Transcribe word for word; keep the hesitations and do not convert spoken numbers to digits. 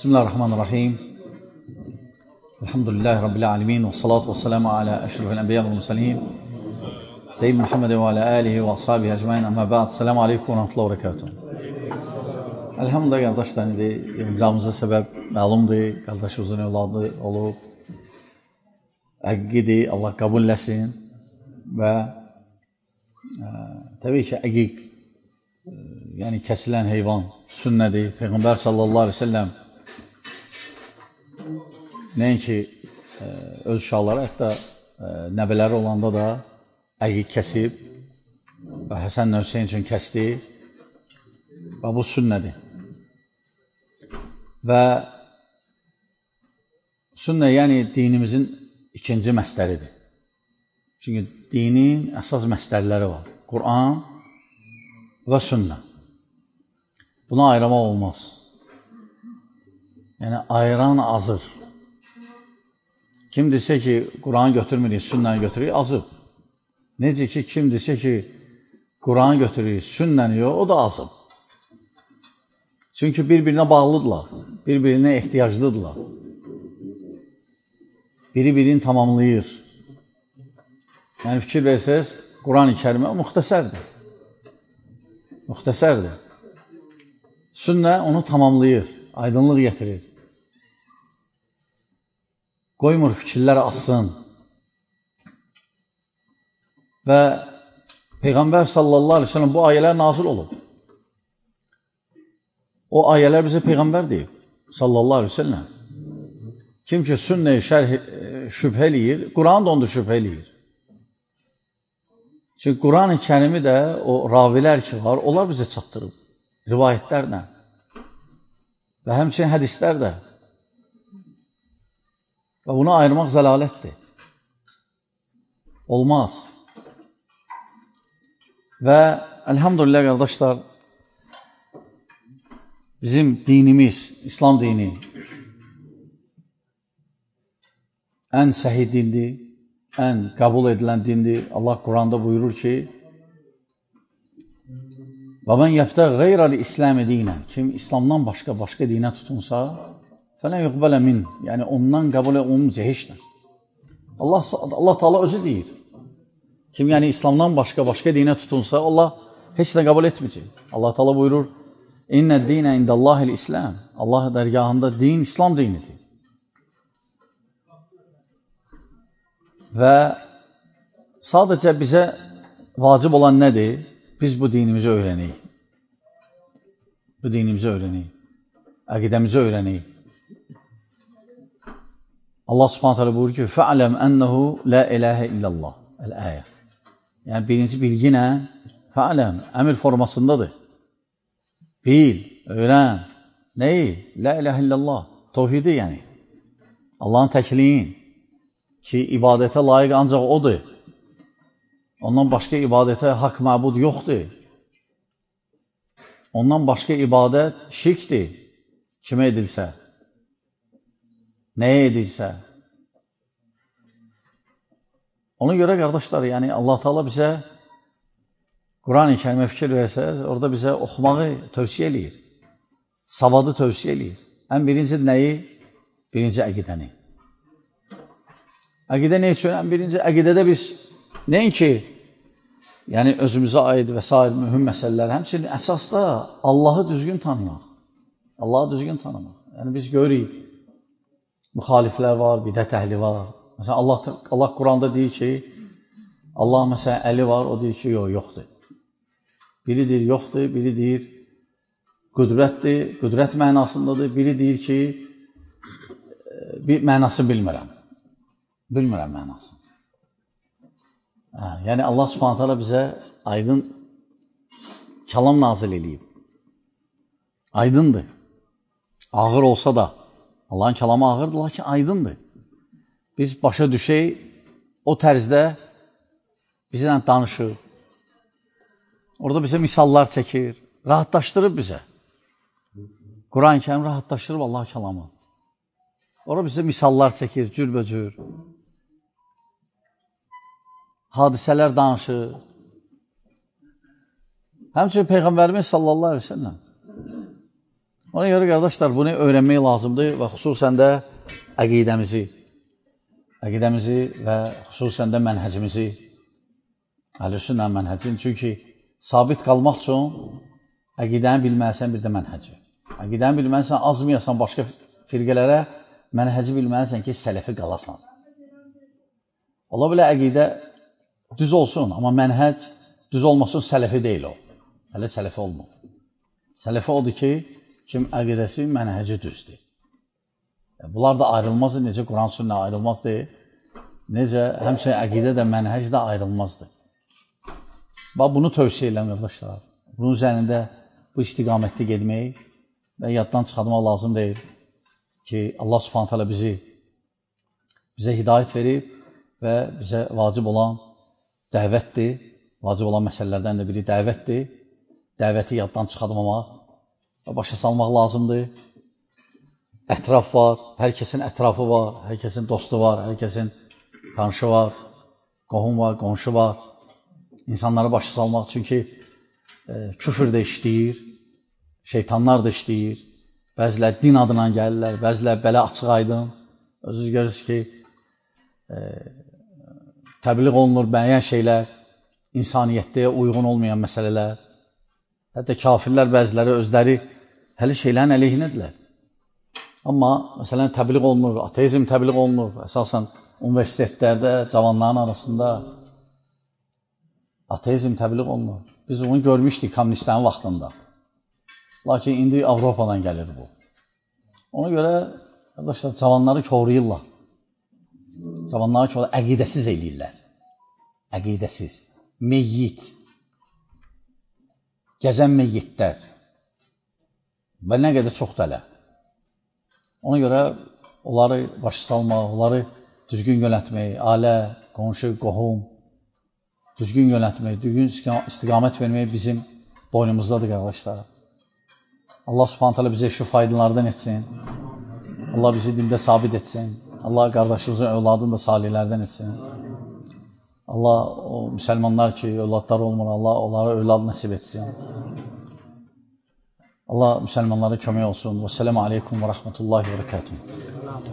Bismillahirrahmanirrahim. Elhamdülillahi Rabbil alemin. Və salatu və selamu alə əşrafil ənbiya və mürsəlin. Seyyid Muhammed və alə alihi və ashabihi əcmain. Əmmə ba'd. Selamu aleykum və rahmetullahi və bərəkatuhu. Elhamdülillah, qardaşlar, indi imzamıza səbəb məlumdur. Qardaş uzun evladı olub. Əqiqidir, Allah qəbul eləsin. Və ə, təbii ki, əqiq, ə, yəni kəsilən heyvan sünnədir. Peyğəmbər sallallahu aleyhi ve sellem nəinki ə, öz uşaqları, hətta ə, nəbələri olanda da əqiq kəsib və Həsən Hüseyin üçün kəsdi və bu sünnədir. Və sünnə, yəni dinimizin ikinci məsdəridir. Çünki dinin əsas məsdərləri var. Quran və sünnə. Buna ayırmaq olmaz. Yəni, ayıran azır. Kim desə ki, Quranı götürmürük, sünnəni götürürük, azıb. Necə ki, kim desə ki, Quranı götürürük, sünnəni yox, o da azıb. Çünki bir-birinə bağlıdırlar, bir-birinə ehtiyaclıdırlar. Biri-birini tamamlayır. Yəni, fikir versəz, Quran-ı Kərimə müxtəsərdir. Müxtəsərdir. Sünnə onu tamamlayır, aydınlıq getirir. Qoymur fikirlər assın. Və Peyğəmbər sallallahu aleyhi ve sellem bu ayələr nazil olub. O ayələr bizə Peyğəmbər deyib, sallallahu aleyhi ve sellem. Kim ki, sünnəyi şərh şübhə eləyir, Quran da onu şübhə eləyir. Çünki Quran-ı Kərimi də, o ravilər ki var, onlar bizə çatdırıb. Rivayətlərlə və həmçinin hədislər də. Və bunu ayırmaq zəlalətdir. Olmaz. Və elhamdülillah, qardaşlar, bizim dinimiz, İslam dini ən səhih dindir, ən qəbul edilən dindir. Allah Quranda buyurur ki, Və mən yəbtə qeyralı İsləmi dinə, kim İslamdan başqa, başqa dinə tutunsa, fələn yuqbələ min, yəni ondan qəbul olunmayacaq heç nə. Allah, Allah Teala özü deyir. Kim yəni İslamdan başqa, başqa dinə tutunsa, Allah heç nə qəbul etməyəcək. Allah Teala buyurur, İnnə dinə indəllahil İslam. Allah dərgahında din İslam dinidir. Və sadəcə bizə vacib olan nədir? Biz bu dinimizi öyrənəyik. Bu dinimizi öyrənəyik. Əqidəmizi öyrənəyik. Allah subhanət hələ buyurur ki, fə'ələm ənəhu lə iləhə illallah. Əl-əyə. Yəni, birinci bilginə fə'ələm, əmir formasındadır. Bil, öyrən. Nəyi? Lə iləhə illallah. Tevhidi yəni. Allahın təkliyin ki, ibadətə layiq ancaq odur. Ondan başqa ibadətə haqq məbud yoxdur. Ondan başqa ibadət şirkdir. Kimə edilsə, nəyə edilsə. Ona görə, qardaşlar, yəni Allah Teala bizə Quran-ı Kərimə fikir versəz, orada bizə oxumağı tövsiyə eləyir. Savadı tövsiyə eləyir. Ən birinci nəyi? Birinci əqidəni. Əqidə nə üçün? Ən birinci əqidədə biz nəinki, yəni özümüzə aid və s. mühüm məsələlər, həmçinin əsasda Allahı düzgün tanımaq. Allahı düzgün tanımaq. Yəni biz görürük, müxaliflər var, bidət əhli var. Məsələn, Allah, Allah Quranda deyir ki, Allah məsələn əli var, o deyir ki, yox, yoxdur. Biri deyir, yoxdur, biri deyir, qüdrətdir, qüdrət mənasındadır, biri deyir ki, bir mənası bilmirəm. Bilmirəm mənasını. Hə, yəni Allah subhanət hələ bizə aydın kəlam nazil eləyib. Aydındır. Ağır olsa da, Allahın kəlamı ağırdır, lakin aydındır. Biz başa düşək, o tərzdə bizlə danışır. Orada bizə misallar çəkir, rahatlaşdırıb bizə. Quran-ı Kərim rahatlaşdırıb Allah kəlamı. Orada bizə misallar çəkir, cürbəcür. Hadisələr danışır. Həmçinin Peyğəmbərimiz sallallahu aleyhi ve sellem Ona görə qardaşlar, bunu öyrənmək lazımdır və xüsusən də əqidəmizi, əqidəmizi və xüsusən də mənhəcimizi, Əhlüsünnə mənhəcini, çünki sabit qalmaq üçün əqidəni bilməlisən, bir də mənhəci. Əqidəni bilməlisən, azmayasan başqa firqələrə, mənhəci bilməlisən ki, sələfi qalasan. Ola bilə əqidə düz olsun, amma mənhəc düz olmasın, sələfi deyil o. Hələ sələfi olmur. Sələfi odur ki, kim əqidəsi, mənhəci düzdür. Bunlar da ayrılmazdır, necə Quran sünnə ayrılmazdır, necə həmçinin əqidə də, mənhəc də ayrılmazdır. Bax, bunu tövsiyə edirəm, qardaşlar. Bunun üzərində bu istiqamətdə getmək və yaddan çıxartmaq lazım deyil ki, Allah Subhanahu taala bizi bizə hidayət verib və bizə vacib olan dəvətdir. Vacib olan məsələlərdən də biri dəvətdir. Dəvəti yaddan çıxartmamaq və başa salmaq lazımdır. Ətraf var, hər kəsin ətrafı var, hər kəsin dostu var, hər kəsin tanışı var, qohum var, qonşu var. İnsanları başa salmaq, çünki e, küfür də işləyir, şeytanlar da işləyir, bəzilər din adına gəlirlər, bəzilər belə açıq aydın. Özünüz görürsünüz ki, e, təbliğ olunur müəyyən şeylər, insaniyyətdə uyğun olmayan məsələlər. Hətta kafirlər bəziləri özləri hələ şeylərin əleyhinədirlər. Amma məsələn təbliğ olunur, ateizm təbliğ olunur, əsasən universitetlərdə, cavanların arasında ateizm təbliğ olunur. Biz onu görmüşdük kommunistlərin vaxtında. Lakin indi Avropadan gəlir bu. Ona görə, arkadaşlar, cavanları koruyurlar. Cavanları koruyurlar, əqidəsiz eləyirlər. Əqidəsiz. Meyyit. Gəzən meyyitlər. Və nə qədər çox dələ. Ona görə onları başa salmaq, onları düzgün yönətmək, ailə, qonşu, qohum, düzgün yönətmək, düzgün istiqamət vermək bizim boynumuzdadır, qardaşlar. Allah Subhanahu taala bizə şu faydalardan etsin. Allah bizi dində sabit etsin. Allah qardaşımızın övladını da salihlərdən etsin. Allah o müsəlmanlar ki, övladları olmur, Allah onlara övlad nəsib etsin. Allah müsəlmanlara kömək olsun. Və sələmu aleykum və rəhmətullahi və bərəkatuhu.